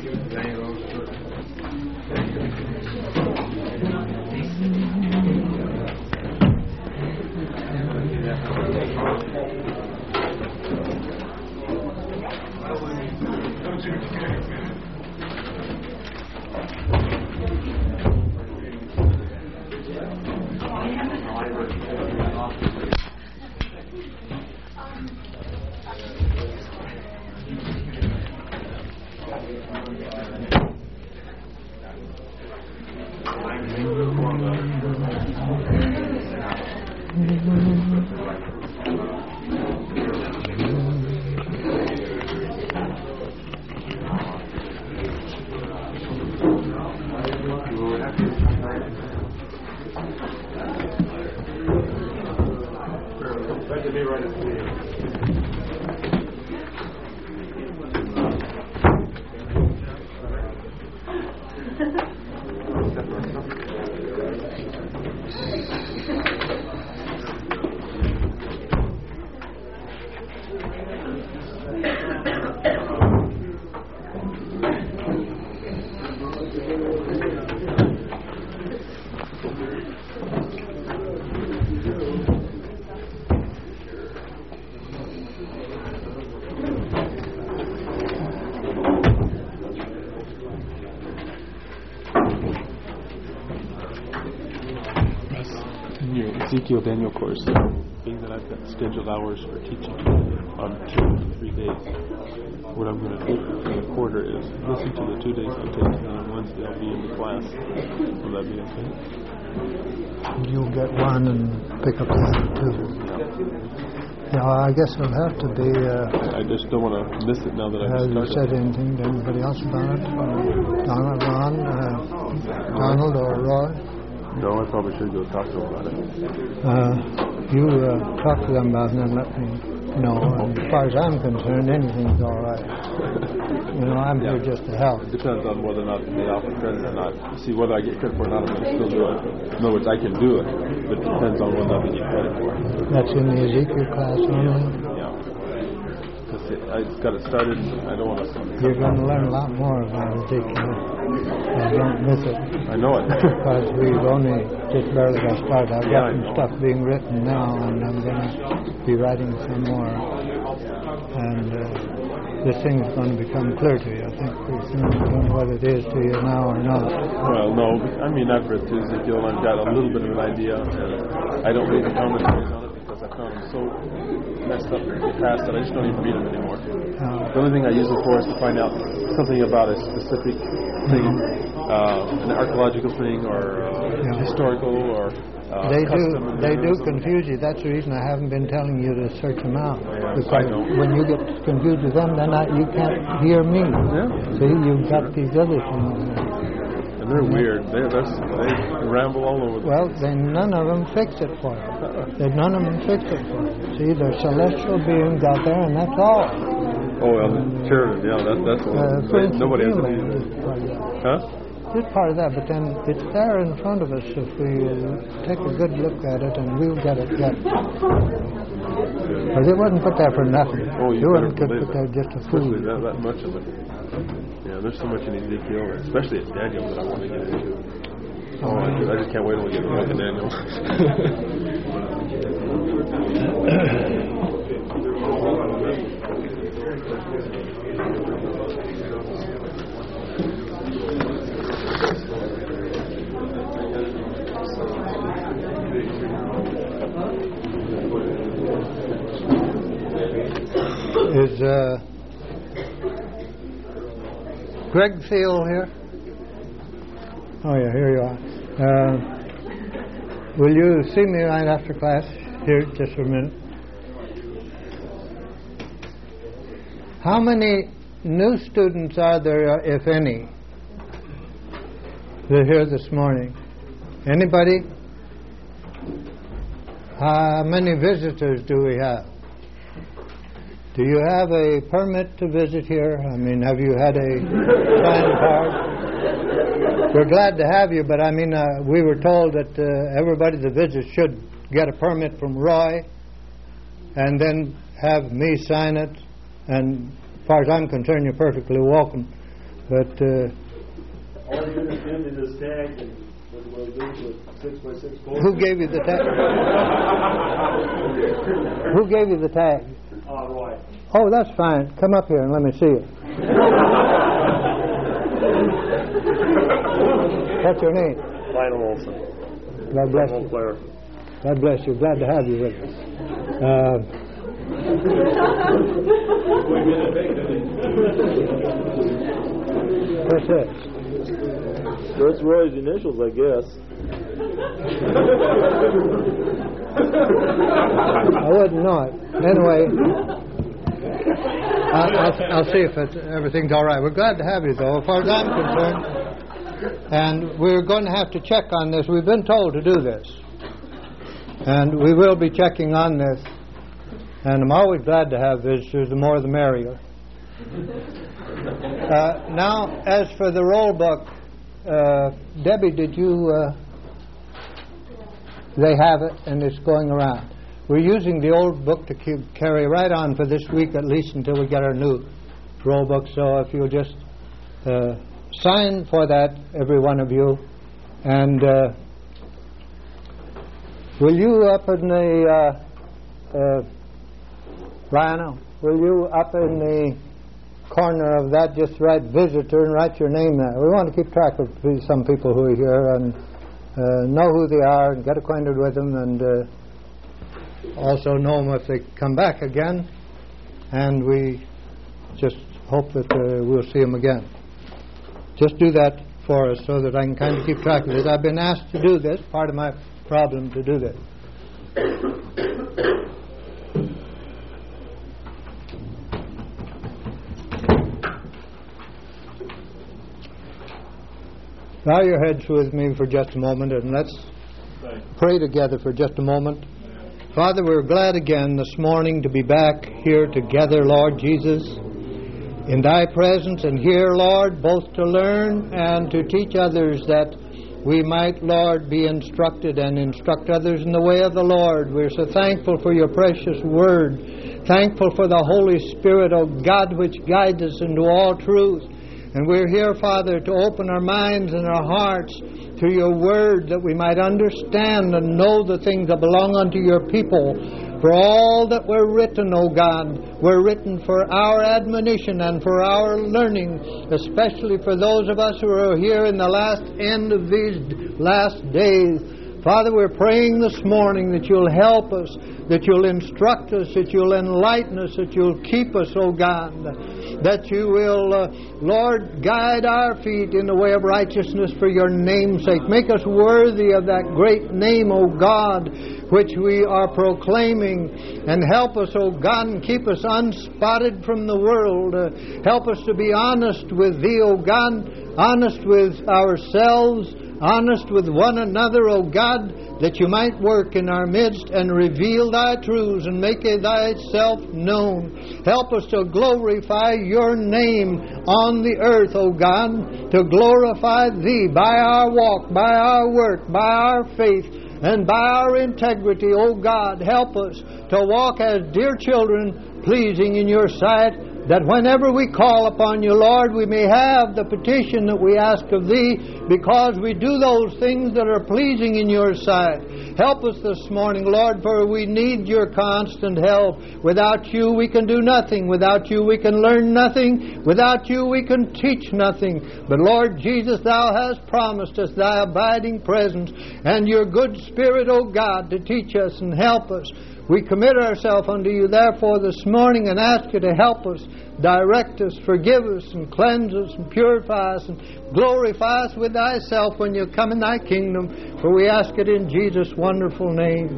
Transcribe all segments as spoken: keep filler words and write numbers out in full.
Ezekiel Daniel course, being that I've got scheduled hours for teaching on two to three days, what I'm going to do in the quarter is listen to the two days I'm taking, and on Wednesday I'll be in the class. Will that be okay? You'll get one and pick up the other two. Yeah, I guess it'll have to be... Uh, I just don't want to miss it now that I've started. Have you said anything to anybody else about it? Uh, Donald, Ron, uh, Donald or Roy? No, I probably should go talk to them about it. Uh, you uh, talk to them about it and then let me know. And as far as I'm concerned, anything's all right. You know, I'm yeah. here just to help. It depends on whether or not they offer credit or not. See, whether I get credit for it or not, I'm going to still do it. In other words, I can do it, but it depends on whether or not they get credit for it. That's in the Ezekiel class only? Yeah. Because it, I got it started, I don't want to... You're going to learn a lot more about Ezekiel. I don't miss it. I know it. Because we've only just barely got started. I've yeah, got some stuff being written now, and I'm going to be writing some more. And uh, this thing is going to become clear to you. I think pretty soon. I don't know whether it is to you now or not. Well, no. I mean, I've read through Ezekiel, and I've got a little bit of an idea. And I don't read the commentaries on it because I found them so messed up in the past that I just don't even read them anymore. Uh, the only thing I use them for is to find out something about a specific thing, uh, an archaeological thing, or uh, yeah. historical, or uh, they do. They do something. confuse you. That's the reason I haven't been telling you to search them out. Yeah, because when you get confused with them, then I, you can't hear me. Yeah. See, you've got these other things. And they're mm-hmm. weird. They they ramble all over. The well, place. then none of them fix it for you. They none of them fix it for you. See, they're celestial beings out there, and that's all. Oh, well, Sheridan, yeah, that, that's what uh, they, nobody has any. Huh? It's part of that, but then it's there in front of us if we uh, take a good look at it, and we'll get it. Get. Because it wasn't put there for nothing. Oh, you it better wasn't put believe there it. just to Especially fool. that, that much of it. Yeah, there's so much in Ezekiel, especially in Daniel, that I want to get into. Oh, I just, I just can't wait till we get to look at Daniel. Is uh, Greg Thiel here? Oh yeah, here you are. Uh, will you see me right after class? Here, just for a minute. How many new students are there, if any, that are here this morning? Anybody? How many visitors do we have? Do you have a permit to visit here? I mean, have you had a sign card? We're glad to have you, but I mean, uh, we were told that uh, everybody that visits should get a permit from Roy and then have me sign it. And as far as I'm concerned, you're perfectly welcome. But uh, all you understand is this tag and what we'll do with six by six poles. who gave you the tag? Who gave you the tag? Uh, Roy. Oh, that's fine. Come up here and let me see it. What's your name? Lionel Olson. God bless you. Player. God bless you. Glad to have you with us. Uh, what's this? That's Roy's initials, I guess. I wouldn't know it. Anyway, I'll, I'll, I'll see if it's, everything's all right. We're glad to have you, though, as far as I'm concerned. And we're going to have to check on this. We've been told to do this. And we will be checking on this. And I'm always glad to have visitors. The more the merrier. Uh, now, as for the roll book, uh, Debbie, did you... Uh, they have it, and it's going around. We're using the old book to keep, carry right on for this week, at least until we get our new roll book. So if you'll just uh, sign for that, every one of you. And uh, will you up in the... Uh, uh, Lionel, will you up in the corner of that just write visitor and write your name there? We want to keep track of some people who are here and uh, know who they are and get acquainted with them, and uh, also know them if they come back again. And we just hope that uh, we'll see them again. Just do that for us so that I can kind of keep track of this. I've been asked to do this, part of my problem to do this. Bow your heads with me for just a moment, and let's pray together for just a moment. Father, we're glad again this morning to be back here together, Lord Jesus, in Thy presence, and here, Lord, both to learn and to teach others, that we might, Lord, be instructed and instruct others in the way of the Lord. We're so thankful for your precious word, thankful for the Holy Spirit, O God, which guides us into all truth. And we're here, Father, to open our minds and our hearts to your word, that we might understand and know the things that belong unto your people. For all that were written, O God, were written for our admonition and for our learning, especially for those of us who are here in the last end of these last days. Father, we're praying this morning that you'll help us, that you'll instruct us, that you'll enlighten us, that you'll keep us, O God, that you will, uh, Lord, guide our feet in the way of righteousness for your name's sake. Make us worthy of that great name, O God, which we are proclaiming. And help us, O God, and keep us unspotted from the world. Uh, help us to be honest with thee, O God, honest with ourselves, honest with one another, O God, that you might work in our midst and reveal thy truths and make thyself known. Help us to glorify your name on the earth, O God, to glorify thee by our walk, by our work, by our faith, and by our integrity, O God. Help us to walk as dear children, pleasing in your sight, that whenever we call upon you, Lord, we may have the petition that we ask of thee, because we do those things that are pleasing in your sight. Help us this morning, Lord, for we need your constant help. Without you, we can do nothing. Without you, we can learn nothing. Without you, we can teach nothing. But Lord Jesus, thou hast promised us thy abiding presence and your good Spirit, O God, to teach us and help us. We commit ourselves unto you, therefore, this morning, and ask you to help us, direct us, forgive us, and cleanse us, and purify us, and glorify us with thyself when you come in thy kingdom. For we ask it in Jesus' wonderful name.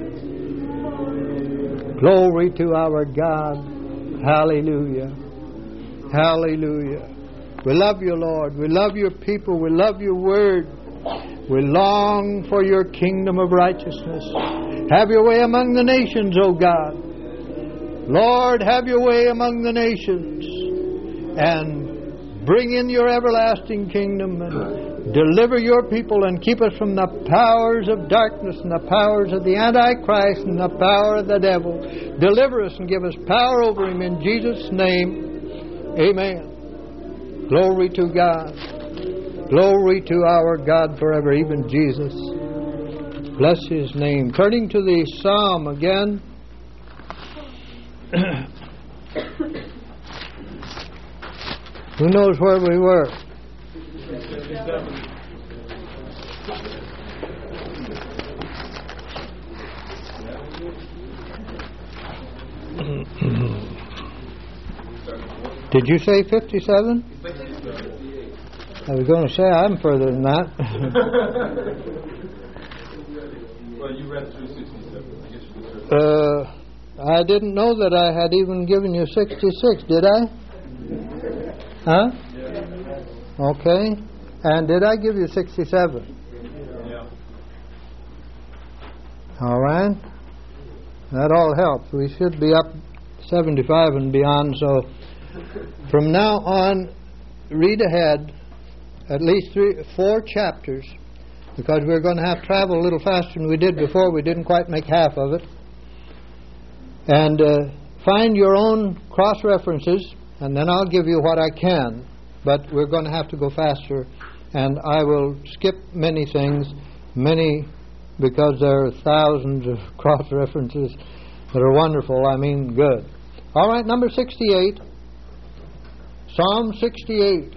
Glory to our God. Hallelujah. Hallelujah. We love you, Lord. We love your people. We love your word. We long for your kingdom of righteousness. Have your way among the nations, O God. Lord, have your way among the nations and bring in your everlasting kingdom and deliver your people and keep us from the powers of darkness and the powers of the Antichrist and the power of the devil. Deliver us and give us power over him in Jesus' name. Amen. Glory to God. Glory to our God forever, even Jesus. Bless His name. Turning to the Psalm again. Who knows where we were? Did you say fifty-seven? I was going to say I'm further than that. Well, you read through sixty-seven. I guess you deserve Uh, I didn't know that I had even given you sixty-six, did I? Huh? Okay. And did I give you sixty-seven? Yeah. All right. That all helps. We should be up seventy-five and beyond. So from now on, read ahead at least three, four chapters, because we're going to have to travel a little faster than we did before. We didn't quite make half of it. And uh, find your own cross-references, and then I'll give you what I can. But we're going to have to go faster, and I will skip many things, many, because there are thousands of cross-references that are wonderful, I mean good. All right, number sixty-eight. Psalm sixty-eight.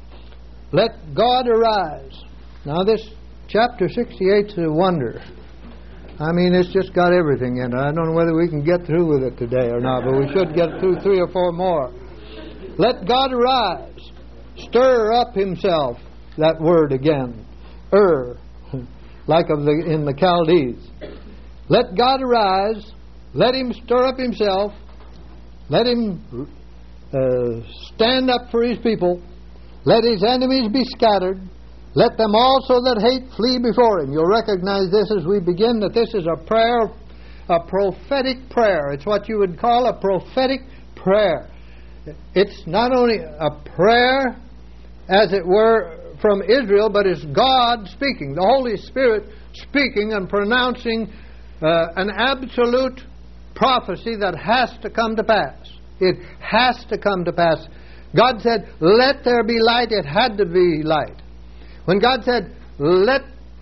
Let God arise. Now this chapter sixty-eight is a wonder. I mean, it's just got everything in it. I don't know whether we can get through with it today or not, but we should get through three or four more. Let God arise. Stir up himself. That word again. Ur. Like of the in the Chaldees. Let God arise. Let him stir up himself. Let him uh, stand up for his people. Let his enemies be scattered. Let them also that hate flee before him. You'll recognize this as we begin, that this is a prayer, a prophetic prayer. It's what you would call a prophetic prayer. It's not only a prayer, as it were, from Israel, but it's God speaking, the Holy Spirit speaking and pronouncing uh, an absolute prophecy that has to come to pass. It has to come to pass. God said, let there be light. It had to be light. When God said, let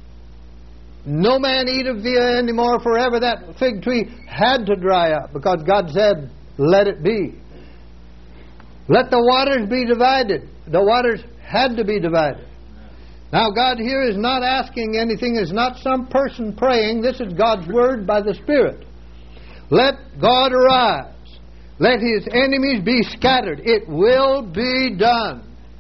no man eat of thee anymore forever, that fig tree had to dry up, because God said, let it be. Let the waters be divided. The waters had to be divided. Now God here is not asking anything. It's not some person praying. This is God's word by the Spirit. Let God arise. Let his enemies be scattered. It will be done.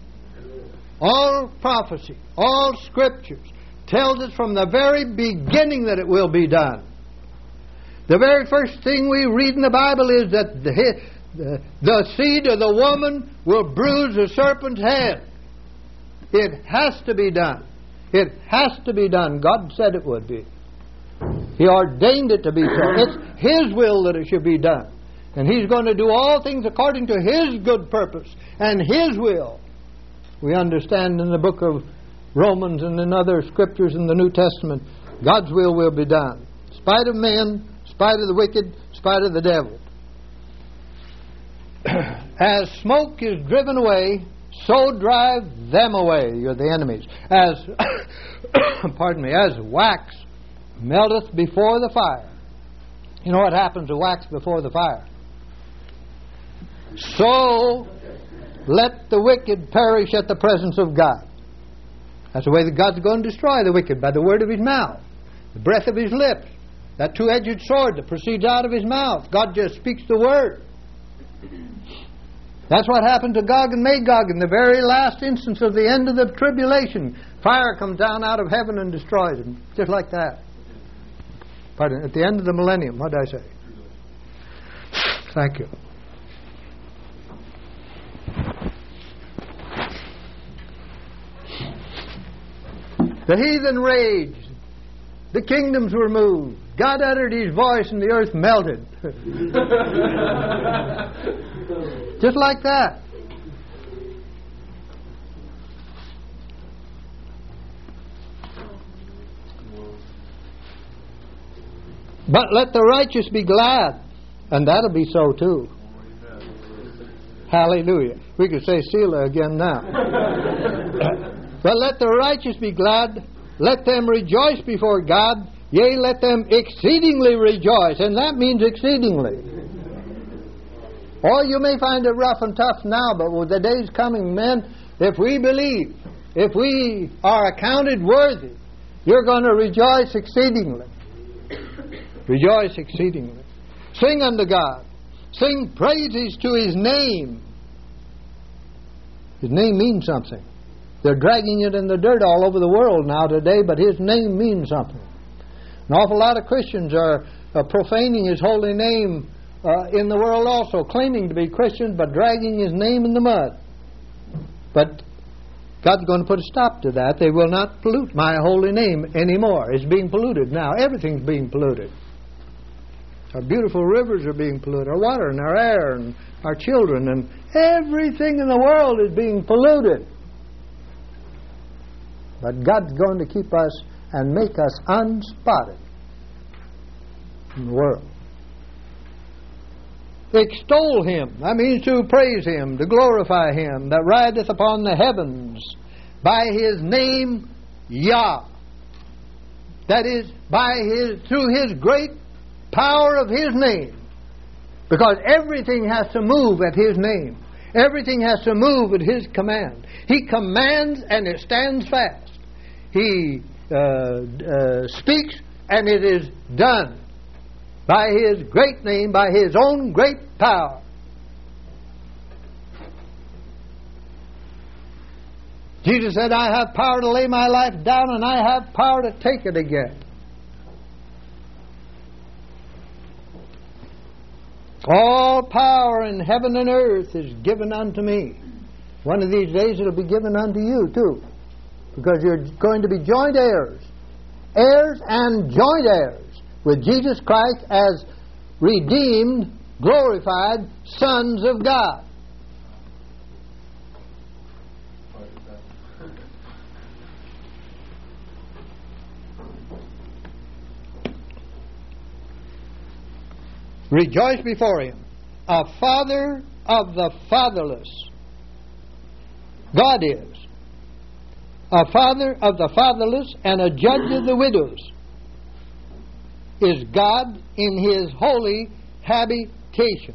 All prophecy, all scriptures tells us from the very beginning that it will be done. The very first thing we read in the Bible is that the, the, the seed of the woman will bruise the serpent's head. It has to be done. It has to be done. God said it would be. He ordained it to be so. It's His will that it should be done. And He's going to do all things according to His good purpose and His will. We understand in the book of Romans and in other scriptures in the New Testament, God's will will be done. In spite of men, in spite of the wicked, in spite of the devil. As smoke is driven away, so drive them away. You're the enemies. As, pardon me, as wax melteth before the fire. You know what happens to wax before the fire? So let the wicked perish at the presence of God. That's the way that God's going to destroy the wicked, by the word of His mouth, the breath of His lips, that two-edged sword that proceeds out of His mouth. God just speaks the word. That's what happened to Gog and Magog in the very last instance of the end of the tribulation. Fire comes down out of heaven and destroys them, just like that. Pardon, at the end of the millennium, what did I say? Thank you. The heathen raged. The kingdoms were moved. God uttered His voice and the earth melted. Just like that. But let the righteous be glad, and that'll be so too. Hallelujah. We could say Selah again now. But let the righteous be glad. Let them rejoice before God. Yea, let them exceedingly rejoice. And that means exceedingly. Or you may find it rough and tough now, but with the days coming, men, if we believe, if we are accounted worthy, you're going to rejoice exceedingly. Rejoice exceedingly. Sing unto God. Sing praises to His name. His name means something. They're dragging it in the dirt all over the world now today, but His name means something. An awful lot of Christians are uh, profaning His holy name uh, in the world also, claiming to be Christians, but dragging His name in the mud. But God's going to put a stop to that. They will not pollute my holy name anymore. It's being polluted now. Everything's being polluted. Our beautiful rivers are being polluted. Our water and our air and our children and everything in the world is being polluted. But God's going to keep us and make us unspotted in the world. Extol Him. That means to praise Him, to glorify Him that rideth upon the heavens by His name Yah. That is, by His through His great power of His name. Because everything has to move at His name. Everything has to move at His command. He commands and it stands fast. He uh, uh, speaks and it is done. By His great name, by His own great power. Jesus said, I have power to lay my life down and I have power to take it again. All power in heaven and earth is given unto me. One of these days it'll be given unto you too. Because you're going to be joint heirs. Heirs and joint heirs with Jesus Christ as redeemed, glorified sons of God. Rejoice before Him, a father of the fatherless. God is a father of the fatherless and a judge of the widows. Is God in His holy habitation.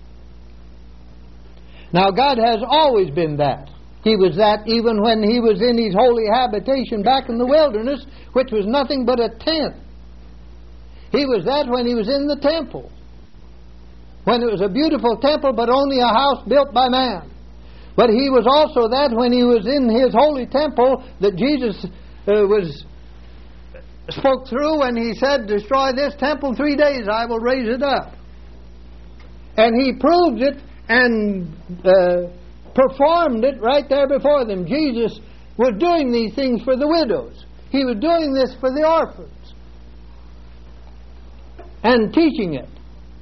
Now God has always been that. He was that even when He was in His holy habitation back in the wilderness, which was nothing but a tent. He was that when He was in the temple. When it was a beautiful temple, but only a house built by man. But He was also that when He was in His holy temple that Jesus uh, was spoke through when He said, destroy this temple, three days I will raise it up. And He proved it and uh, performed it right there before them. Jesus was doing these things for the widows. He was doing this for the orphans. And teaching it.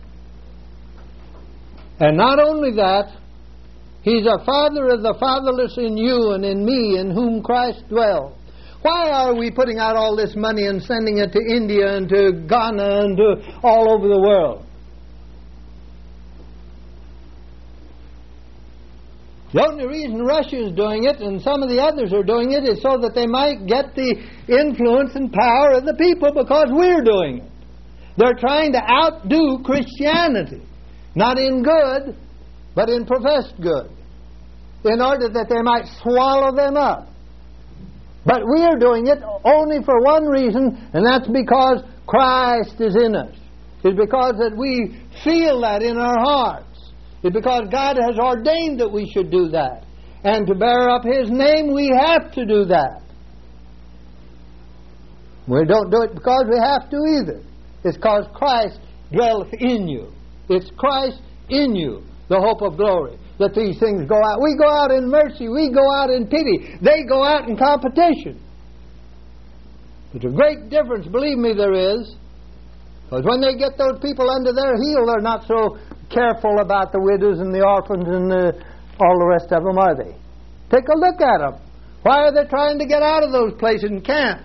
And not only that, He's a father of the fatherless in you and in me, in whom Christ dwells. Why are we putting out all this money and sending it to India and to Ghana and to all over the world? The only reason Russia is doing it and some of the others are doing it is so that they might get the influence and power of the people because we're doing it. They're trying to outdo Christianity. Not in good, but in professed good. In order that they might swallow them up. But we are doing it only for one reason, and that's because Christ is in us. It's because that we feel that in our hearts. It's because God has ordained that we should do that. And to bear up His name, we have to do that. We don't do it because we have to either. It's because Christ dwelleth in you. It's Christ in you, the hope of glory, that these things go out. We go out in mercy. We go out in pity. They go out in competition. There's a great difference, believe me there is. Because when they get those people under their heel, they're not so careful about the widows and the orphans and the, all the rest of them, are they? Take a look at them. Why are they trying to get out of those places and can't?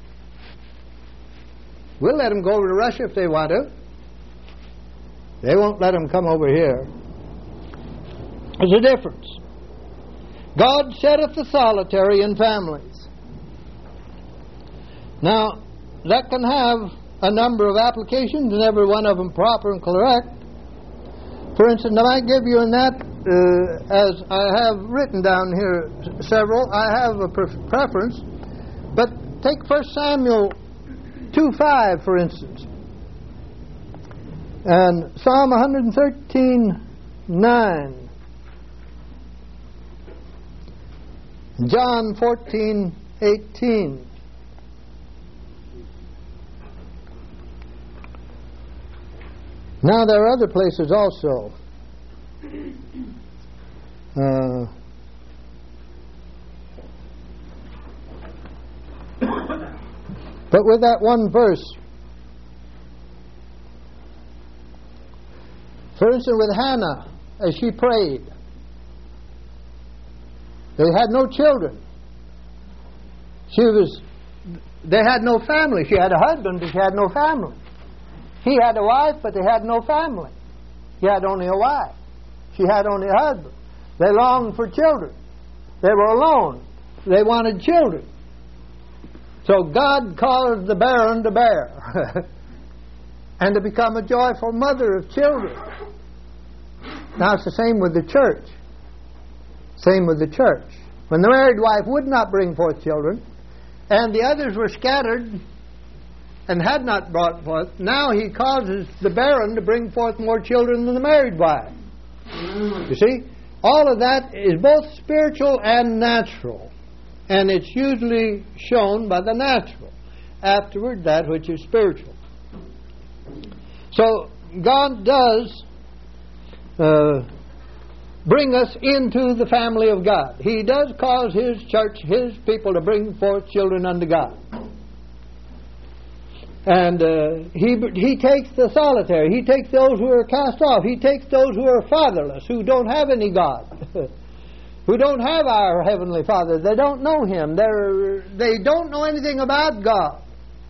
We'll let them go over to Russia if they want to. They won't let them come over here. There's a difference. God setteth the solitary in families. Now, that can have a number of applications, and every one of them proper and correct. For instance, I might give you in that, uh, as I have written down here several, I have a pre- preference, but take First Samuel two five, for instance, and Psalm one thirteen nine, John fourteen eighteen. Now there are other places also. Uh, but with that one verse, for instance, with Hannah, as she prayed, they had no children. She was, they had no family. She had a husband, but she had no family. He had a wife, but they had no family. He had only a wife. She had only a husband. They longed for children. They were alone. They wanted children. So God caused the barren to bear and to become a joyful mother of children. Now it's the same with the church. Same with the church. When the married wife would not bring forth children, and the others were scattered and had not brought forth, now He causes the barren to bring forth more children than the married wife. You see? All of that is both spiritual and natural. And it's usually shown by the natural. Afterward, that which is spiritual. So, God does uh, bring us into the family of God. He does cause His church, His people, to bring forth children unto God. And uh, he, he takes the solitary. He takes those who are cast off. He takes those who are fatherless, who don't have any God. Who don't have our Heavenly Father. They don't know Him. They're, they don't know anything about God.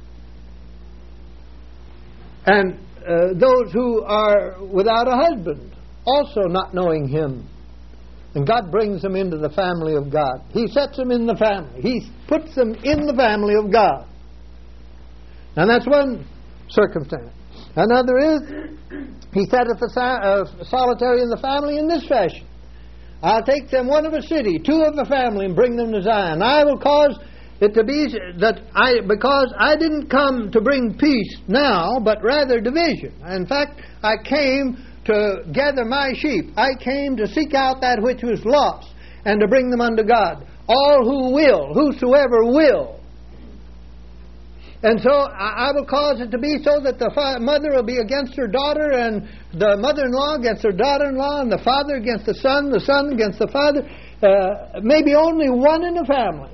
And uh, those who are without a husband, also not knowing Him. And God brings them into the family of God. He sets them in the family. He puts them in the family of God. And that's one circumstance. Another is, He setteth the uh, solitary in the family in this fashion. I'll take them one of a city, two of a family, and bring them to Zion. I will cause it to be that I, because I didn't come to bring peace now, but rather division. In fact, I came to gather my sheep. I came to seek out that which was lost and to bring them unto God. All who will, whosoever will. And so I will cause it to be so that the fa- mother will be against her daughter, and the mother-in-law against her daughter-in-law, and the father against the son, the son against the father. Uh, maybe only one in the family.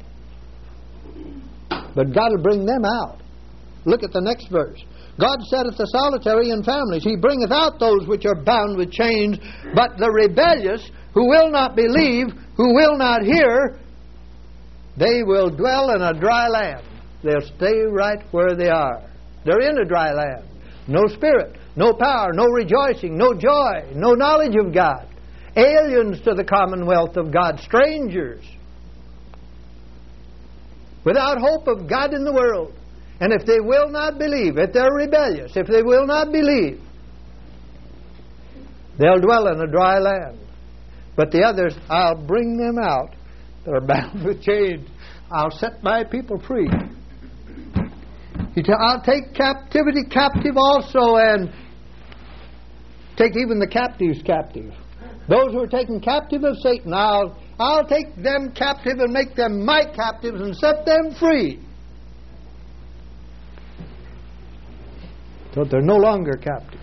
But God will bring them out. Look at the next verse. God setteth the solitary in families. He bringeth out those which are bound with chains, but the rebellious, who will not believe, who will not hear, they will dwell in a dry land. They'll stay right where they are. They're in a dry land. No spirit, no power, no rejoicing, no joy, no knowledge of God. Aliens to the commonwealth of God. Strangers. Without hope of God in the world. And if they will not believe, if they're rebellious, if they will not believe, they'll dwell in a dry land. But the others, I'll bring them out. They're bound with chains. I'll set my people free. I'll take captivity captive also, and take even the captives captive. Those who are taken captive of Satan, I'll, I'll take them captive and make them my captives and set them free. So they're no longer captives.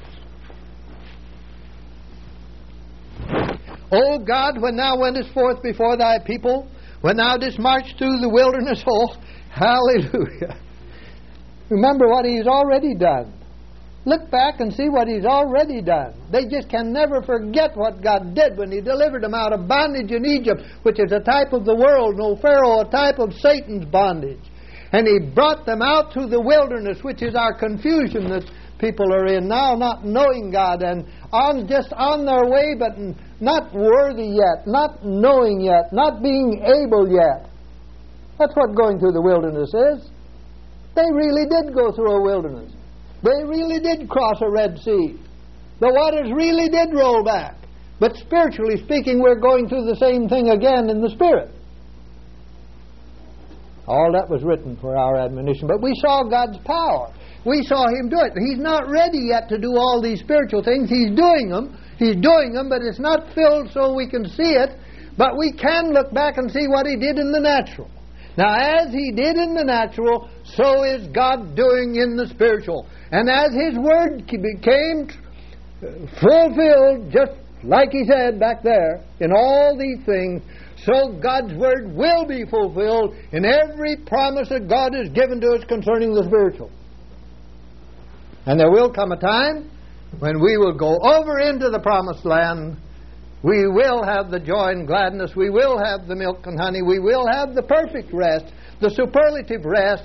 O God, when Thou wentest forth before Thy people, when Thou didst march through the wilderness, oh, hallelujah. Remember what He's already done. Look back and see what He's already done. They just can never forget what God did when He delivered them out of bondage in Egypt, which is a type of the world, no Pharaoh, a type of Satan's bondage. And He brought them out through the wilderness, which is our confusion that people are in now, not knowing God, and on just on their way, but not worthy yet, not knowing yet, not being able yet. That's what going through the wilderness is. They really did go through a wilderness. They really did cross a Red Sea. The waters really did roll back. But spiritually speaking, we're going through the same thing again in the Spirit. All that was written for our admonition. But we saw God's power. We saw Him do it. He's not ready yet to do all these spiritual things. He's doing them. He's doing them, but it's not filled so we can see it. But we can look back and see what He did in the natural. Now, as He did in the natural, so is God doing in the spiritual. And as His Word became fulfilled, just like He said back there, in all these things, so God's Word will be fulfilled in every promise that God has given to us concerning the spiritual. And there will come a time when we will go over into the promised land. We will have the joy and gladness. We will have the milk and honey. We will have the perfect rest, the superlative rest.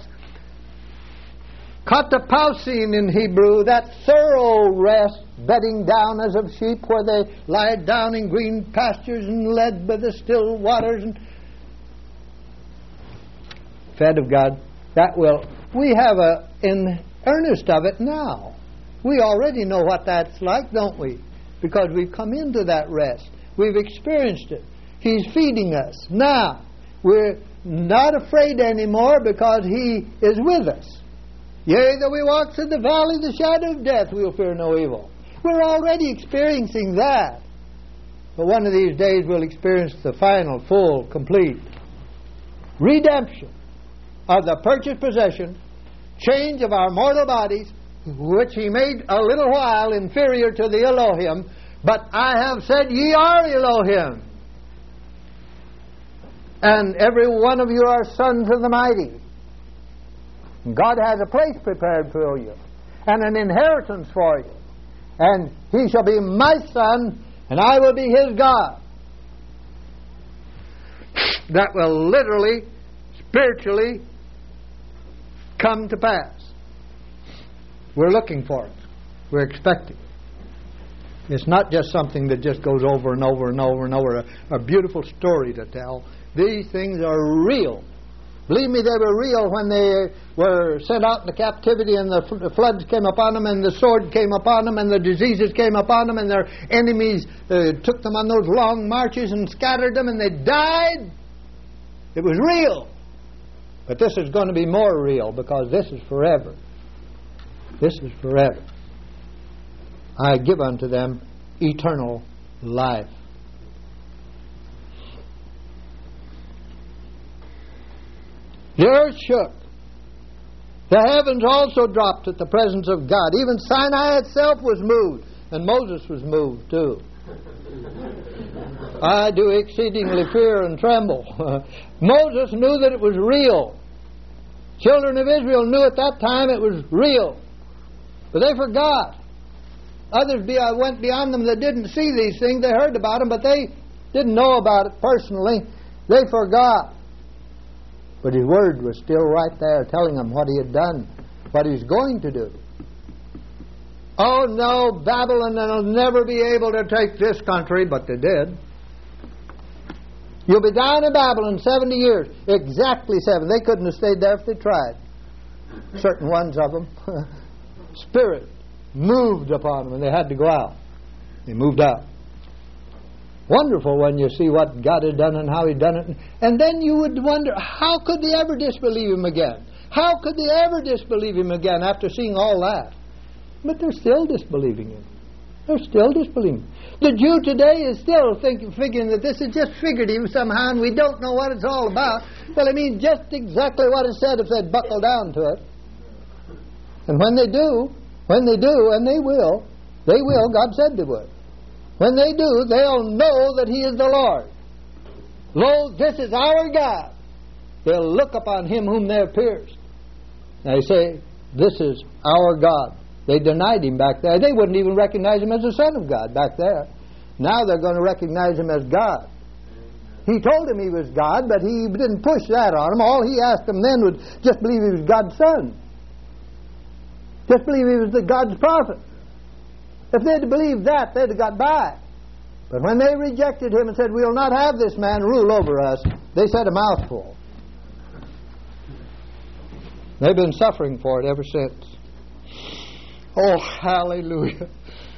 Katapausin in Hebrew, that thorough rest, bedding down as of sheep, where they lie down in green pastures and led by the still waters and fed of God. That will, we have a in earnest of it now. We already know what that's like, don't we? Because we've come into that rest. We've experienced it. He's feeding us. Now, we're not afraid anymore because He is with us. Yea, though we walk through the valley of the shadow of death, we'll fear no evil. We're already experiencing that. But one of these days we'll experience the final, full, complete redemption of the purchased possession, change of our mortal bodies, which He made a little while inferior to the Elohim. But I have said, ye are Elohim. And every one of you are sons of the mighty. God has a place prepared for you and an inheritance for you. And He shall be my son, and I will be His God. That will literally, spiritually come to pass. We're looking for it. We're expecting. It's not just something that just goes over and over and over and over, a, a beautiful story to tell. These things are real. Believe me, they were real when they were sent out into captivity and the, f- the floods came upon them and the sword came upon them and the diseases came upon them and their enemies uh, took them on those long marches and scattered them and they died. It was real. But this is going to be more real because this is forever. This is forever. I give unto them eternal life. The earth shook. The heavens also dropped at the presence of God. Even Sinai itself was moved. And Moses was moved too. I do exceedingly fear and tremble. Moses knew that it was real. Children of Israel knew at that time it was real. But they forgot. Others went beyond them that didn't see these things. They heard about them, but they didn't know about it personally. They forgot. But His Word was still right there telling them what He had done, what He was going to do. Oh no, Babylon will never be able to take this country, but they did. You'll be down in Babylon seventy years. Exactly seven. They couldn't have stayed there if they tried. Certain ones of them. Spirit moved upon them and they had to go out. They moved out. Wonderful when you see what God had done and how He'd done it. And then you would wonder, how could they ever disbelieve Him again? How could they ever disbelieve Him again after seeing all that? But they're still disbelieving Him. They're still disbelieving. The Jew today is still thinking, figuring that this is just figurative somehow and we don't know what it's all about. Well, I mean, just exactly what it said if they'd buckle down to it. And when they do, when they do, and they will, they will, God said they would. When they do, they'll know that He is the Lord. Lo, this is our God. They'll look upon Him whom they have pierced. They say, this is our God. They denied Him back there. They wouldn't even recognize Him as the Son of God back there. Now they're going to recognize Him as God. He told them He was God, but He didn't push that on them. All He asked them then was just believe He was God's Son. Just believe He was the God's prophet. If they'd believed that, they'd have got by. But when they rejected him and said, we'll not have this man rule over us, they said a mouthful. They've been suffering for it ever since. Oh, hallelujah.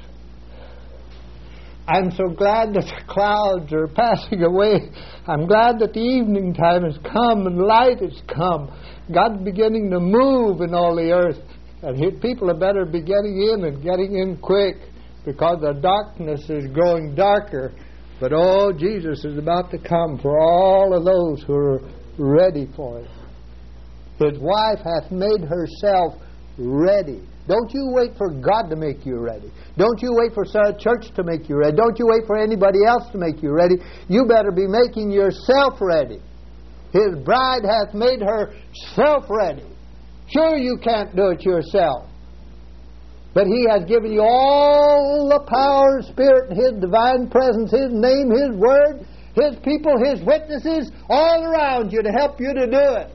I'm so glad that the clouds are passing away. I'm glad that the evening time has come and light has come. God's beginning to move in all the earth. And people had better be getting in and getting in quick, because the darkness is growing darker. But oh, Jesus is about to come for all of those who are ready for it. His wife hath made herself ready. Don't you wait for God to make you ready. Don't you wait for church to make you ready. Don't you wait for anybody else to make you ready. You better be making yourself ready. His bride hath made herself ready. Sure, you can't do it yourself. But He has given you all the power, Spirit, and His divine presence, His name, His word, His people, His witnesses, all around you to help you to do it.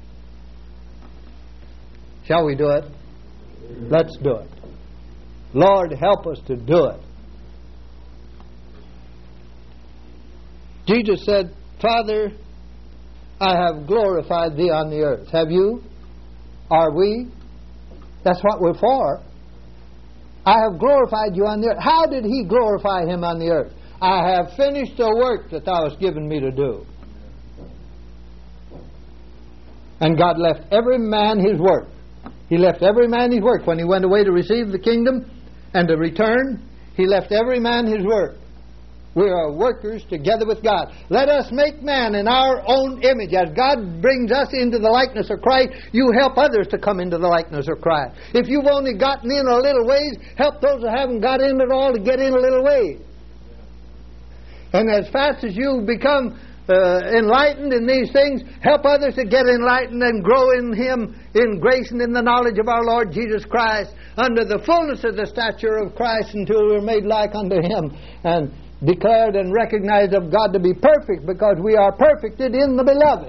Shall we do it? Let's do it. Lord, help us to do it. Jesus said, Father, I have glorified Thee on the earth. Have you? Are we? That's what we're for. I have glorified you on the earth. How did He glorify Him on the earth? I have finished the work that Thou hast given me to do. And God left every man his work. He left every man his work. When He went away to receive the kingdom and to return, He left every man his work. We are workers together with God. Let us make man in our own image. As God brings us into the likeness of Christ, you help others to come into the likeness of Christ. If you've only gotten in a little ways, help those who haven't got in at all to get in a little ways. And as fast as you become uh, enlightened in these things, help others to get enlightened and grow in Him, in grace and in the knowledge of our Lord Jesus Christ, under the fullness of the stature of Christ, until we're made like unto Him, and declared and recognized of God to be perfect, because we are perfected in the Beloved.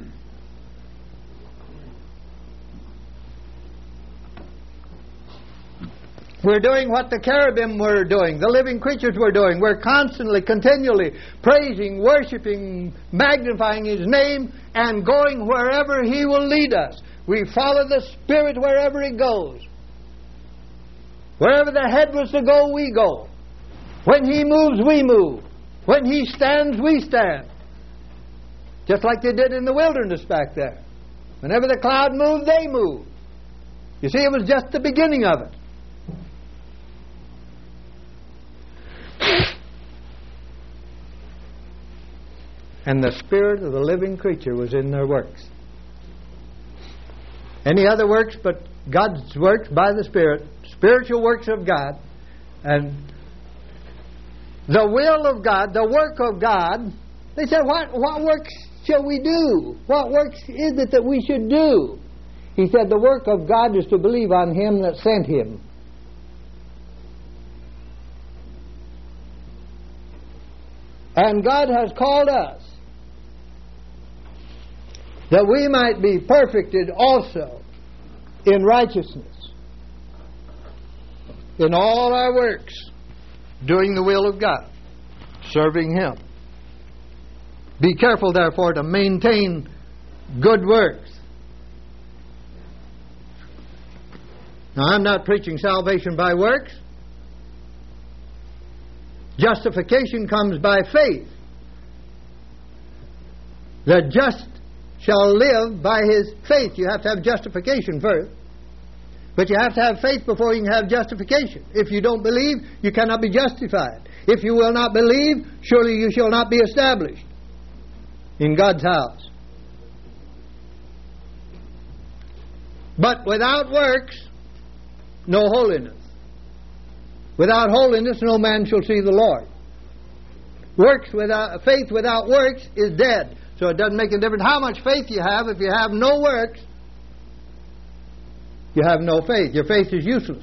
We're doing what the cherubim were doing, the living creatures were doing. We're constantly, continually praising, worshiping, magnifying His name, and going wherever He will lead us. We follow the Spirit wherever He goes. Wherever the head was to go, we go. When He moves, we move. When He stands, we stand. Just like they did in the wilderness back there. Whenever the cloud moved, they moved. You see, it was just the beginning of it. And the Spirit of the living creature was in their works. Any other works but God's works by the Spirit, spiritual works of God, and the will of God, the work of God. They said, what, what works shall we do? What works is it that we should do? He said, the work of God is to believe on Him that sent Him. And God has called us that we might be perfected also in righteousness, in all our works, doing the will of God, serving Him. Be careful, therefore, to maintain good works. Now, I'm not preaching salvation by works. Justification comes by faith. The just shall live by his faith. You have to have justification first. But you have to have faith before you can have justification. If you don't believe, you cannot be justified. If you will not believe, surely you shall not be established in God's house. But without works, no holiness. Without holiness, no man shall see the Lord. Works without faith without works is dead. So it doesn't make a difference how much faith you have. If you have no works, you have no faith. Your faith is useless.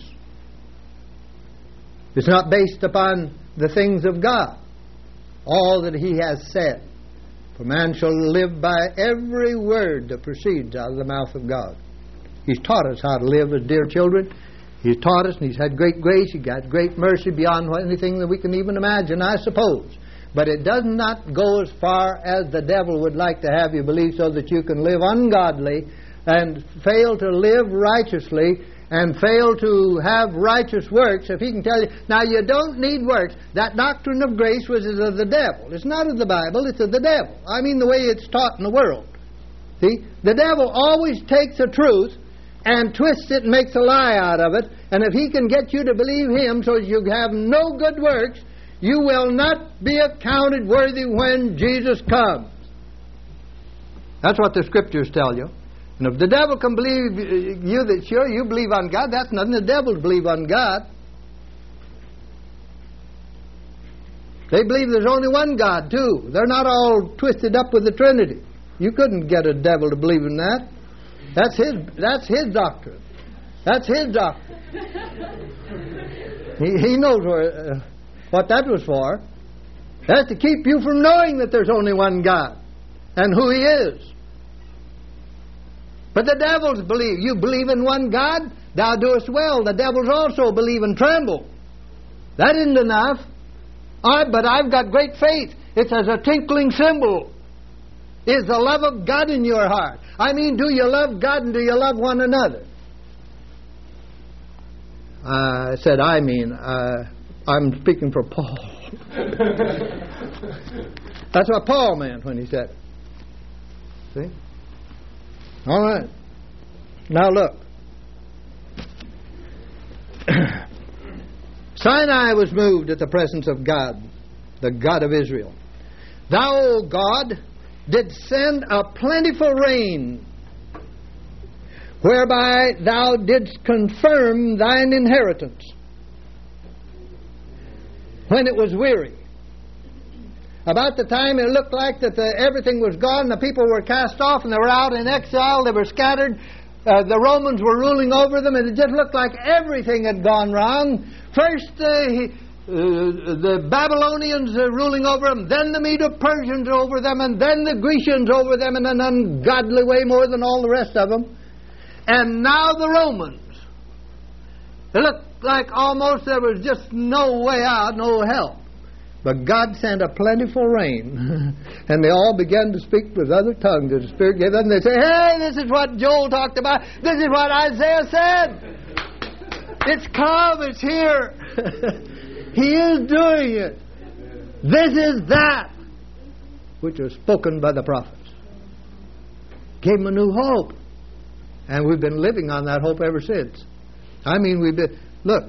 It's not based upon the things of God, all that He has said. For man shall live by every word that proceeds out of the mouth of God. He's taught us how to live as dear children. He's taught us, and He's had great grace. He's got great mercy beyond anything that we can even imagine, I suppose. But it does not go as far as the devil would like to have you believe, so that you can live ungodly and fail to live righteously and fail to have righteous works. If he can tell you, now you don't need works. That doctrine of grace was of the devil. It's not of the Bible, it's of the devil. I mean the way it's taught in the world. See? The devil always takes the truth and twists it and makes a lie out of it. And if he can get you to believe him so that you have no good works, you will not be accounted worthy when Jesus comes. That's what the Scriptures tell you. And if the devil can believe you that sure you believe on God, that's nothing. The devils believe on God. They believe there's only one God, too. They're not all twisted up with the Trinity. You couldn't get a devil to believe in that. That's his, that's his doctrine. That's his doctrine. He, he knows where, uh, what that was for. That's to keep you from knowing that there's only one God and who He is. But the devils believe. You believe in one God, thou doest well. The devils also believe and tremble. That isn't enough. I, but I've got great faith. It's as a tinkling cymbal. Is the love of God in your heart? I mean, do you love God and do you love one another? Uh, I said, I mean, uh, I'm speaking for Paul. That's what Paul meant when he said it. See? All right. Now look. Sinai was moved at the presence of God, the God of Israel. Thou, O God, did send a plentiful rain, whereby thou didst confirm thine inheritance, when it was weary. About the time it looked like that the, everything was gone, the people were cast off and they were out in exile, they were scattered, uh, the Romans were ruling over them, and it just looked like everything had gone wrong. First uh, he, uh, the Babylonians uh, ruling over them, then the Medo-Persians over them, and then the Grecians over them in an ungodly way more than all the rest of them. And now the Romans. It looked like almost there was just no way out, no help. But God sent a plentiful rain, and they all began to speak with other tongues as the Spirit gave them. They say, hey, this is what Joel talked about. This is what Isaiah said. It's come, it's here. He is doing it. This is that which was spoken by the prophets. Gave them a new hope. And we've been living on that hope ever since. I mean, we've been, look,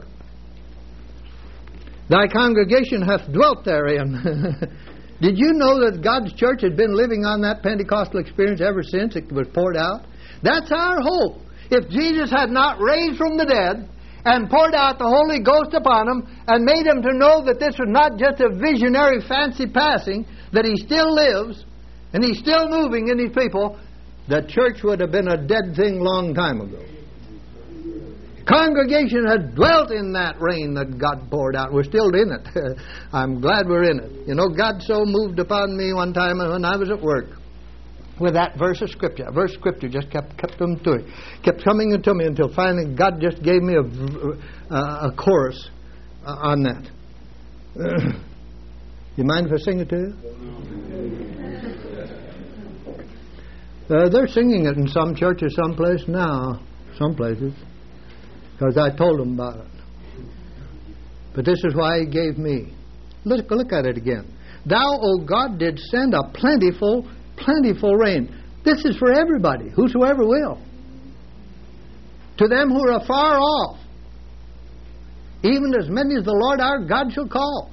thy congregation hath dwelt therein. Did you know that God's church had been living on that Pentecostal experience ever since it was poured out? That's our hope. If Jesus had not raised from the dead and poured out the Holy Ghost upon them and made them to know that this was not just a visionary fancy passing, that He still lives and He's still moving in His people, the church would have been a dead thing long time ago. Congregation had dwelt in that rain that God poured out. We're still in it. I'm glad we're in it. You know, God so moved upon me one time when I was at work with that verse of Scripture. A verse of Scripture just kept kept them to it, kept coming to me until finally God just gave me a, a, a chorus uh, on that. Uh, you mind if I sing it to you? Uh, they're singing it in some churches, someplace now, some places. Because I told them about it. But this is why He gave me. Look, look at it again. Thou, O God, did send a plentiful, plentiful rain. This is for everybody, whosoever will. To them who are afar off, even as many as the Lord our God shall call.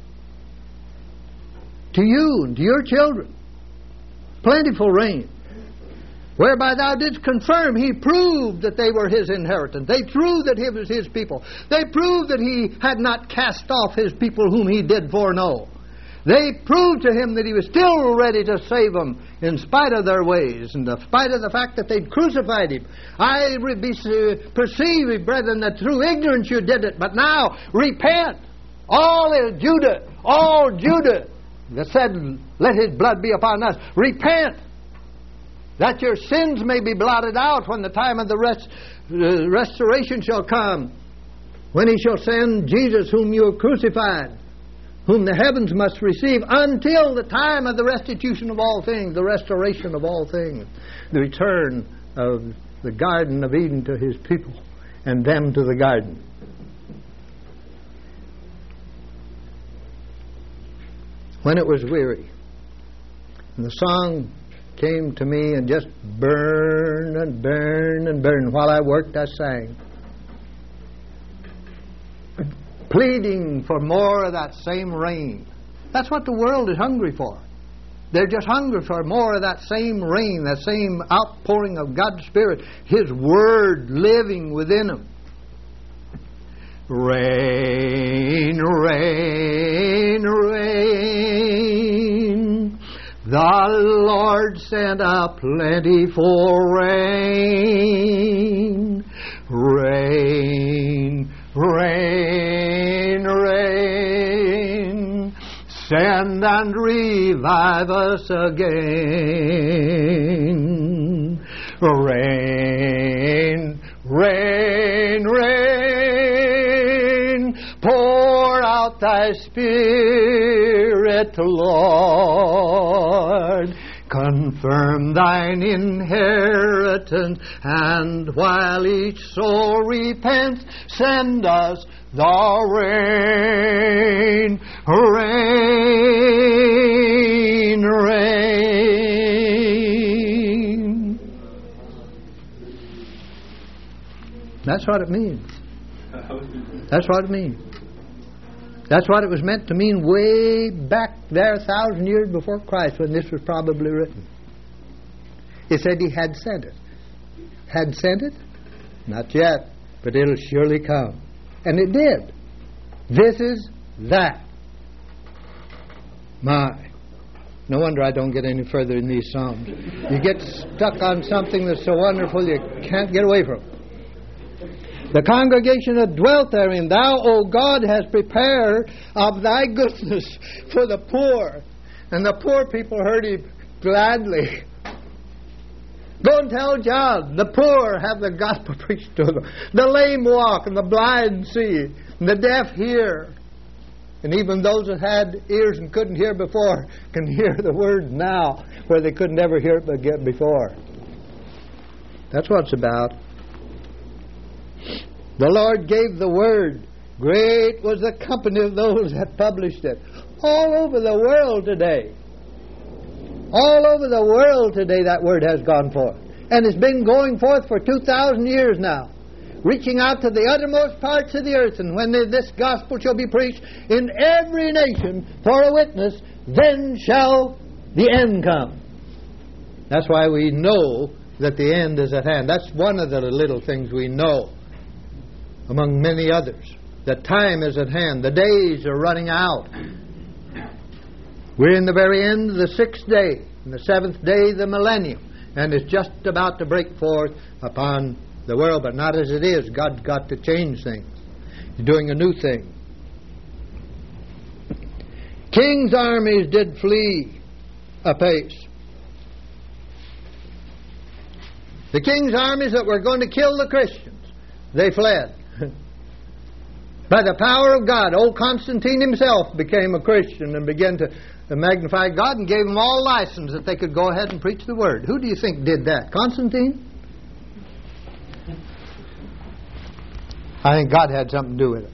To you and to your children, plentiful rain. Whereby thou didst confirm, He proved that they were His inheritance. They proved that He was His people. They proved that He had not cast off His people whom He did foreknow. They proved to Him that He was still ready to save them in spite of their ways, in spite of the fact that they'd crucified Him. I perceive, brethren, that through ignorance you did it, but now repent. All is Judah, all Judah that said, let His blood be upon us. Repent, that your sins may be blotted out when the time of the rest, uh, restoration shall come. when He shall send Jesus whom you have crucified, whom the heavens must receive until the time of the restitution of all things, the restoration of all things, the return of the Garden of Eden to His people and them to the garden. When it was weary, and the song came to me and just burned and burned and burned. While I worked, I sang, pleading for more of that same rain. That's what the world is hungry for. They're just hungry for more of that same rain, that same outpouring of God's Spirit, His Word living within them. Rain, rain, rain. The Lord sent a plentiful rain. Rain, rain, rain. Send and revive us again. Rain, rain, rain. Pour out Thy Spirit, Lord. Confirm Thine inheritance, and while each soul repents, send us the rain, rain, rain. That's what it means. That's what it means. That's what it was meant to mean way back there a thousand years before Christ, when this was probably written. It said He had sent it. Had sent it? Not yet, but it'll surely come. And it did. This is that. My. No wonder I don't get any further in these Psalms. You get stuck on something that's so wonderful you can't get away from it. The congregation that dwelt therein, Thou, O God, hast prepared of Thy goodness for the poor. And the poor people heard Him gladly. Go and tell John, the poor have the gospel preached to them. The lame walk, and the blind see, and the deaf hear. And even those that had ears and couldn't hear before can hear the word now, where they could never hear it before. That's what it's about. The Lord gave the word. Great was the company of those that published it. All over the world today. All over the world today that word has gone forth. And it's been going forth for two thousand years now. Reaching out to the uttermost parts of the earth. And when this gospel shall be preached in every nation for a witness, then shall the end come. That's why we know that the end is at hand. That's one of the little things we know, among many others. The time is at hand. The days are running out. We're in the very end of the sixth day. And the seventh day, the millennium. And it's just about to break forth upon the world. But not as it is. God's got to change things. He's doing a new thing. King's armies did flee apace. The king's armies that were going to kill the Christians, they fled. By the power of God, old Constantine himself became a Christian and began to magnify God and gave them all license that they could go ahead and preach the Word. Who do you think did that? Constantine? I think God had something to do with it.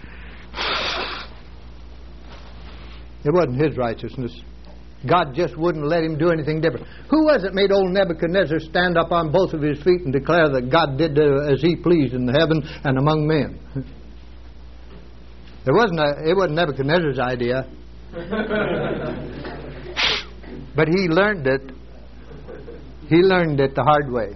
It wasn't his righteousness. God just wouldn't let him do anything different. Who was it made old Nebuchadnezzar stand up on both of his feet and declare that God did as He pleased in heaven and among men? There wasn't a, it wasn't Nebuchadnezzar's idea. But he learned it. He learned it the hard way.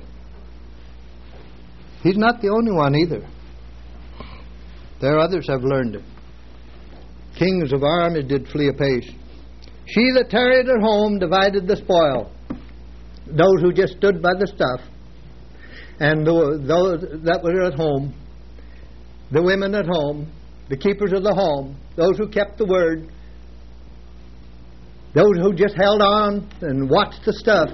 He's not the only one either. There are others have learned it. Kings of armies did flee apace. She that tarried at home divided the spoil. Those who just stood by the stuff. And those that were at home, the women at home, the keepers of the home, those who kept the word, those who just held on and watched the stuff.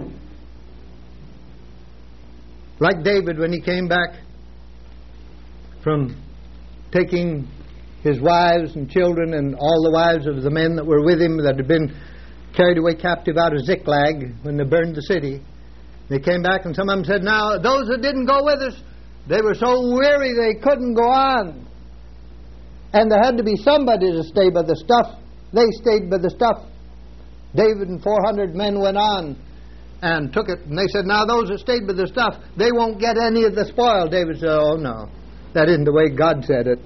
Like David when he came back from taking his wives and children and all the wives of the men that were with him that had been carried away captive out of Ziklag when they burned the city. They came back, and some of them said, now, those that didn't go with us, they were so weary they couldn't go on. And there had to be somebody to stay by the stuff. They stayed by the stuff. David and four hundred men went on and took it. And they said, now those that stayed by the stuff, they won't get any of the spoil. David said, oh, no. That isn't the way God said it.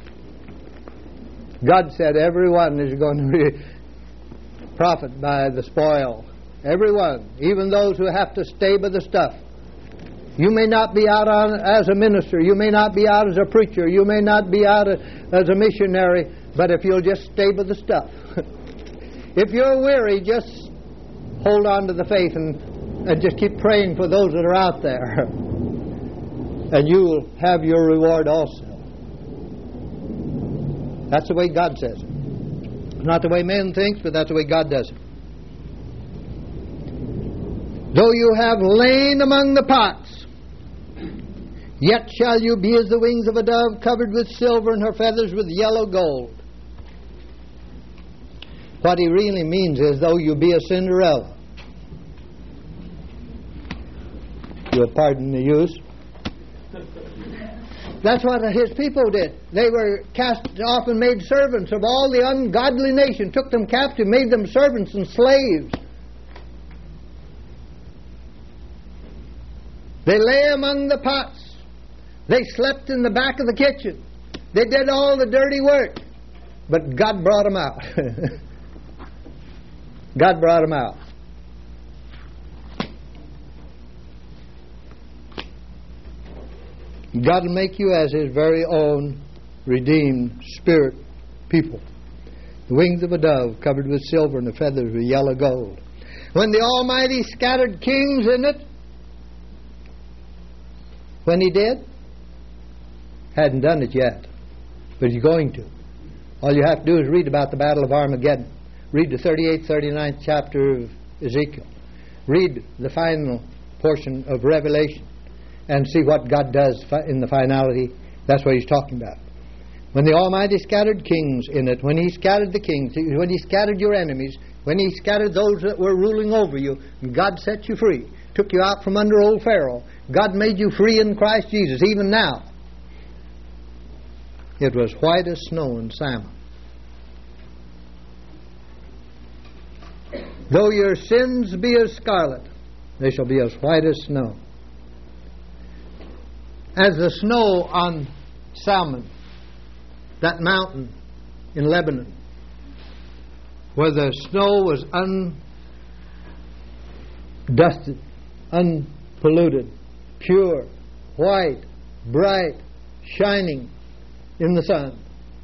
God said everyone is going to be profit by the spoil. Everyone, even those who have to stay by the stuff. You may not be out on, as a minister. You may not be out as a preacher. You may not be out as a missionary. But if you'll just stay by the stuff. If you're weary, just hold on to the faith and, and just keep praying for those that are out there. And you'll have your reward also. That's the way God says it. Not the way man thinks, but that's the way God does it. Though you have lain among the pots, yet shall you be as the wings of a dove, covered with silver, and her feathers with yellow gold. What he really means is, though you be a Cinderella. You'll pardon the use. That's what his people did. They were cast off and made servants of all the ungodly nation, took them captive, made them servants and slaves. They lay among the pots. They slept in the back of the kitchen. They did all the dirty work. But God brought them out. God brought them out. God will make you as His very own redeemed spirit people. The wings of a dove covered with silver and the feathers with yellow gold. When the Almighty scattered kings in it, when He did, hadn't done it yet, but He's going to. All you have to do is read about the Battle of Armageddon. Read the thirty-eighth, thirty-ninth chapter of Ezekiel. Read the final portion of Revelation and see what God does in the finality. That's what He's talking about. When the Almighty scattered kings in it, when He scattered the kings, when He scattered your enemies, when He scattered those that were ruling over you, God set you free, took you out from under old Pharaoh. God made you free in Christ Jesus, even now. It was white as snow in Salmon. Though your sins be as scarlet, they shall be as white as snow. As the snow on Salmon, that mountain in Lebanon, where the snow was undusted, unpolluted, pure, white, bright, shining in the sun.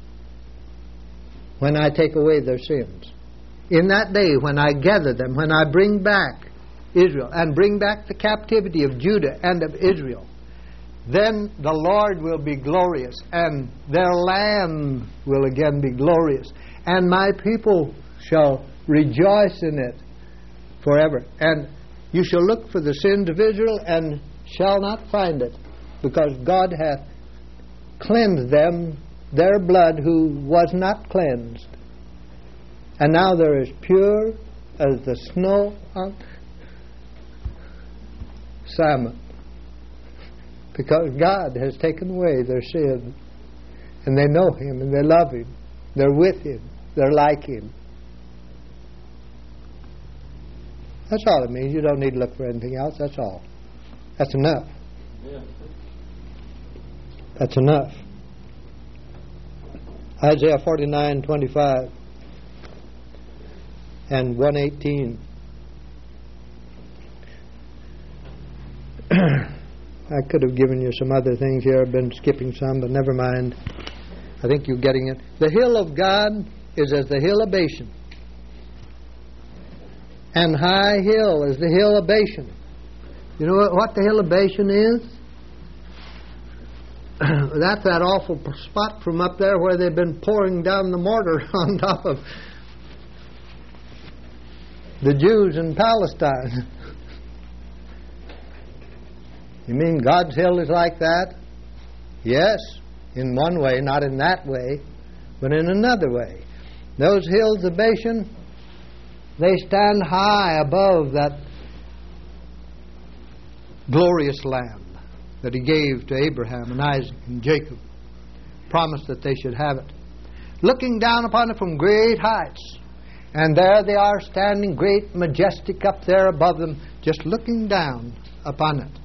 When I take away their sins. In that day when I gather them, when I bring back Israel and bring back the captivity of Judah and of Israel, then the Lord will be glorious and their land will again be glorious. And my people shall rejoice in it forever. And you shall look for the sins of Israel and shall not find it, because God hath cleansed them, their blood who was not cleansed. And now they're as pure as the snow on Salmon, because God has taken away their sin, and they know Him and they love Him. They're with Him. They're like Him. That's all it means. You don't need to look for anything else. That's all. That's enough. Yeah. That's enough. Isaiah forty-nine twenty-five and one eighteen. I could have given you some other things here. I've been skipping some, but never mind. I think you're getting it. The hill of God is as the hill of Bashan, and high hill is the hill of Bashan. You know what, what the hill of Bashan is? That's that awful spot from up there where they've been pouring down the mortar on top of the Jews in Palestine. You mean God's hill is like that? Yes. in one way, not in that way, but in another way. Those hills of Bashan, they stand high above that glorious land that He gave to Abraham and Isaac and Jacob. Promised that they should have it. Looking down upon it from great heights. And there they are standing great, majestic up there above them, just looking down upon it.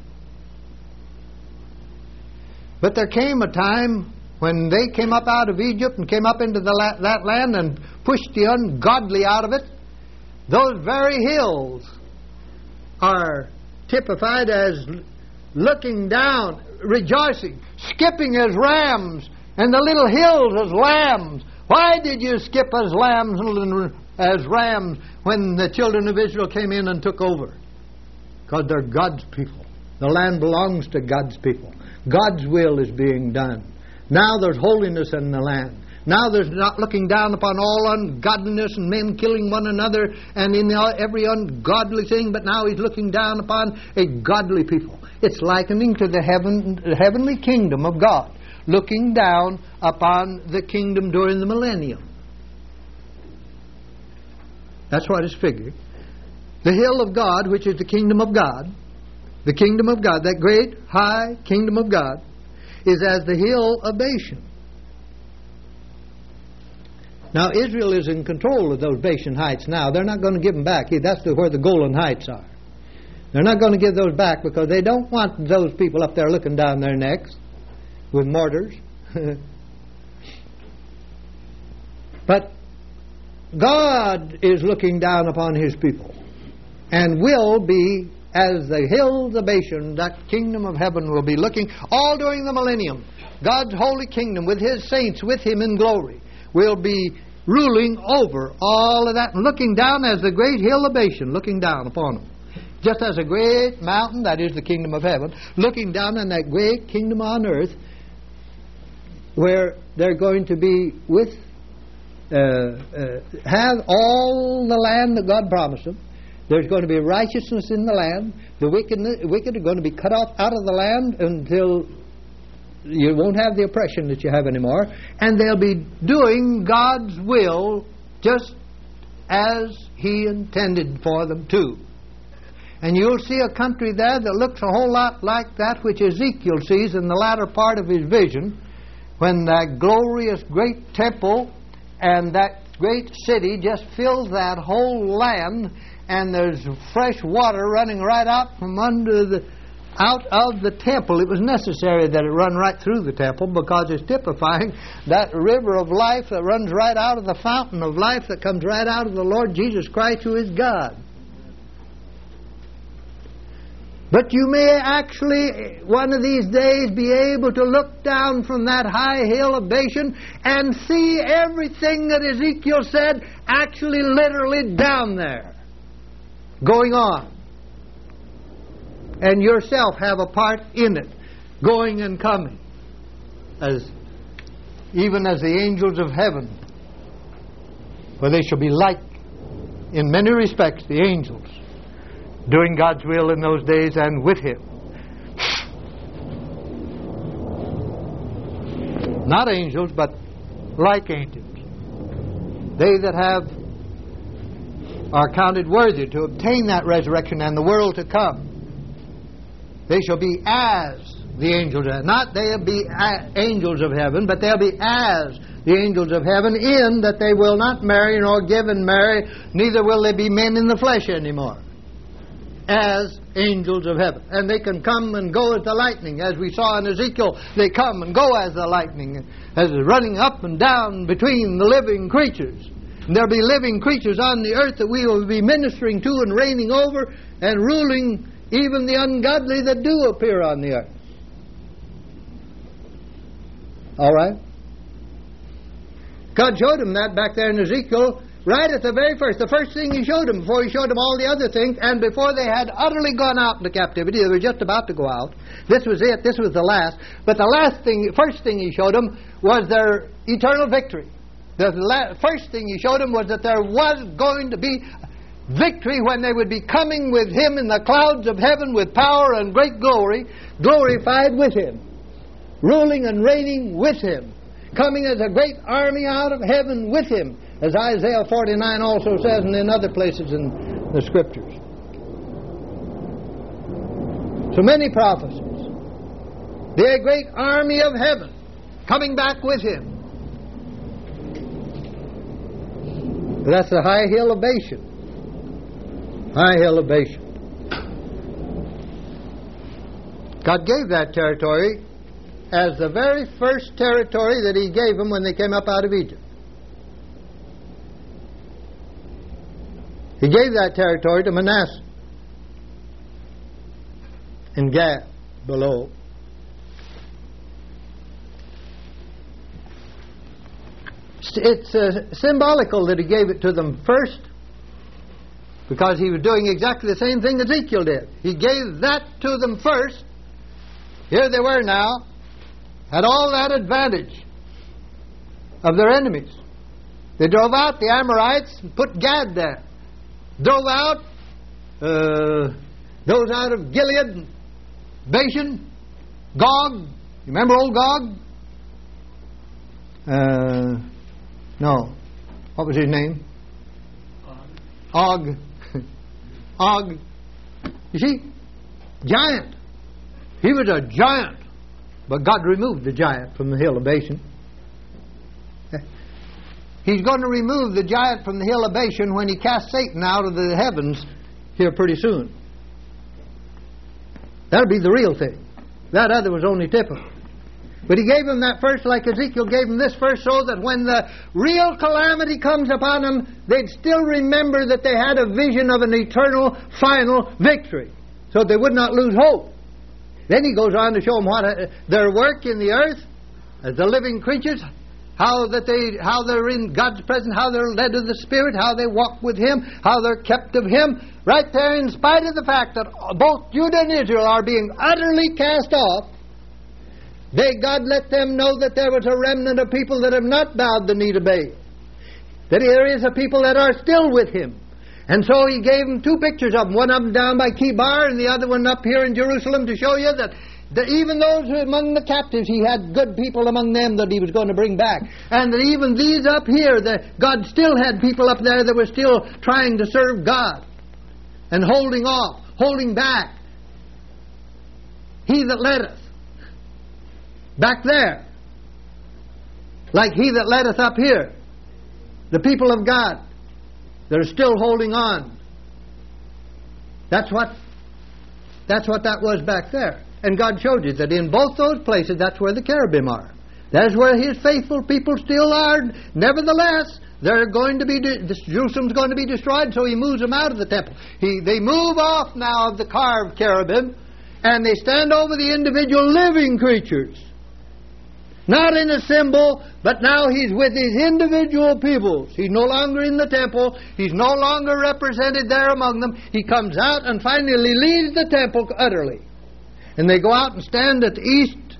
But there came a time when they came up out of Egypt and came up into the la- that land and pushed the ungodly out of it. Those very hills are typified as looking down, rejoicing, skipping as rams, and the little hills as lambs. Why did you skip as lambs and as rams when the children of Israel came in and took over? Because they're God's people. The land belongs to God's people. God's will is being done. Now there's holiness in the land. Now there's not looking down upon all ungodliness and men killing one another and in every ungodly thing, but now He's looking down upon a godly people. It's likening to the heaven, the heavenly kingdom of God, looking down upon the kingdom during the millennium. That's what it's figured. The hill of God, which is the kingdom of God, the kingdom of God, that great, high kingdom of God, is as the hill of Bashan. Now, Israel is in control of those Bashan heights now. They're not going to give them back. That's the, where the Golan Heights are. They're not going to give those back because they don't want those people up there looking down their necks with mortars. But God is looking down upon His people and will be as the hills of Bashan. That kingdom of heaven will be looking all during the millennium. God's holy kingdom with His saints with Him in glory will be ruling over all of that and looking down as the great hill of Bashan, looking down upon them. Just as a great mountain, that is the kingdom of heaven, looking down on that great kingdom on earth where they're going to be with, uh, uh, have all the land that God promised them. There's going to be righteousness in the land. The wicked, wicked are going to be cut off out of the land until you won't have the oppression that you have anymore. And they'll be doing God's will just as He intended for them to. And you'll see a country there that looks a whole lot like that which Ezekiel sees in the latter part of his vision, when that glorious great temple and that great city just fills that whole land, and there's fresh water running right out from under the out of the temple. It was necessary that it run right through the temple because it's typifying that river of life that runs right out of the fountain of life that comes right out of the Lord Jesus Christ, who is God. But you may actually, one of these days, be able to look down from that high hill of Bashan and see everything that Ezekiel said actually literally down there, going on. And yourself have a part in it, going and coming, as even as the angels of heaven, for they shall be like, in many respects, the angels, doing God's will in those days and with Him. Not angels, but like angels. They that have are counted worthy to obtain that resurrection and the world to come. They shall be as the angels of heaven. Not they'll be angels of heaven, but they'll be as the angels of heaven, in that they will not marry nor give and marry, neither will they be men in the flesh anymore. As angels of heaven. And they can come and go as the lightning. As we saw in Ezekiel, they come and go as the lightning, as running up and down between the living creatures. And there'll be living creatures on the earth that we will be ministering to and reigning over and ruling even the ungodly that do appear on the earth. All right? God showed him that back there in Ezekiel, right at the very first. The first thing He showed him, before He showed him all the other things, and before they had utterly gone out into captivity, they were just about to go out. This was it. This was the last. But the last thing, first thing He showed them was their eternal victory. The la- first thing He showed them was that there was going to be victory when they would be coming with Him in the clouds of heaven with power and great glory, glorified with Him. ruling and reigning with Him, coming as a great army out of heaven with Him, as Isaiah forty-nine also says, and in other places in the Scriptures. So many prophecies. The great army of heaven coming back with Him. That's the high hill of Bashan. High hill of Bashan. God gave that territory as the very first territory that He gave them when they came up out of Egypt. He gave that territory to Manasseh and Gad below. It's uh, symbolical that He gave it to them first, because He was doing exactly the same thing Ezekiel did. He gave that to them first. Here they were now, had all that advantage of their enemies. They drove out the Amorites and put Gad there. Drove out uh, those out of Gilead, Bashan, Gog. You remember old Gog? Uh, no. What was his name? Og. Og. You see? Giant. He was a giant. But God removed the giant from the hill of Bashan. He's going to remove the giant from the hill of Bashan when He casts Satan out of the heavens here pretty soon. That'll be the real thing. That other was only typical. But He gave them that first, like Ezekiel gave them this first, so that when the real calamity comes upon them, they'd still remember that they had a vision of an eternal, final victory, so they would not lose hope. Then He goes on to show them what uh, their work in the earth as the living creatures, how that they, how they're in God's presence, how they're led of the Spirit, how they walk with Him, how they're kept of Him. Right there, in spite of the fact that both Judah and Israel are being utterly cast off, they, God let them know that there was a remnant of people that have not bowed the knee to Baal. That there is a people that are still with Him. And so He gave them two pictures of them. One of them down by Kibar and the other one up here in Jerusalem, to show you that, that even those among the captives, He had good people among them that He was going to bring back. And that even these up here, that God still had people up there that were still trying to serve God and holding off, holding back. He that letteth. Back there. Like He that letteth up here. The people of God that are still holding on. That's what that's what that was back there. And God showed you that in both those places, that's where the cherubim are. That's where His faithful people still are. Nevertheless, they're going to be de- Jerusalem's going to be destroyed, so He moves them out of the temple. He they move off now of the carved cherubim, and they stand over the individual living creatures. Not in a symbol, but now He's with His individual peoples. He's no longer in the temple. He's no longer represented there among them. He comes out and finally leaves the temple utterly. And they go out and stand at the east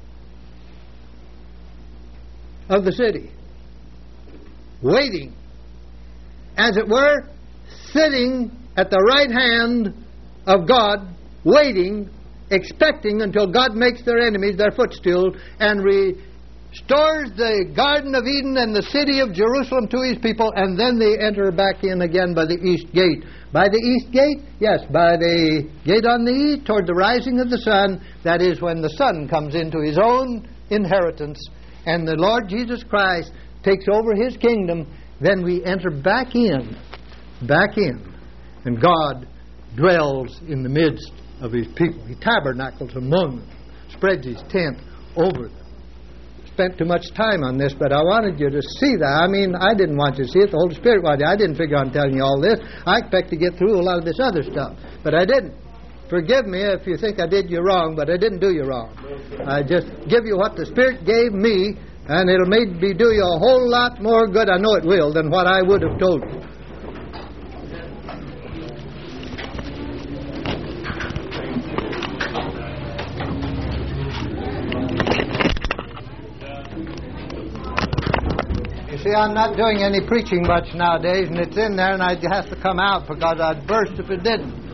of the city, waiting, as it were, sitting at the right hand of God, waiting, expecting until God makes their enemies their footstool and restores the Garden of Eden and the city of Jerusalem to His people, and then they enter back in again by the east gate. By the east gate? Yes, by the gate on the east, toward the rising of the sun. That is when the Son comes into His own inheritance and the Lord Jesus Christ takes over His kingdom. Then we enter back in, back in, and God dwells in the midst of His people. He tabernacles among them, spreads His tent over them. Spent too much time on this, but I wanted you to see that. I mean, I didn't want you to see it. The Holy Spirit wanted you. I didn't figure on telling you all this. I expect to get through a lot of this other stuff, but I didn't. Forgive me if you think I did you wrong, but I didn't do you wrong. I just give you what the Spirit gave me, and it'll maybe do you a whole lot more good, I know it will, than what I would have told you. See, I'm not doing any preaching much nowadays, and it's in there, and it has to come out because I'd burst if it didn't.